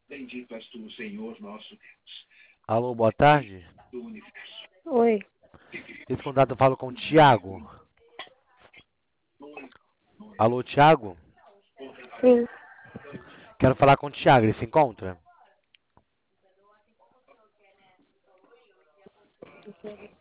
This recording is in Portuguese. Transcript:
Alô, boa tarde. Oi, Esse contato eu falo com o Thiago. Alô, Thiago? sim. Quero falar com o Thiago, ele se encontra?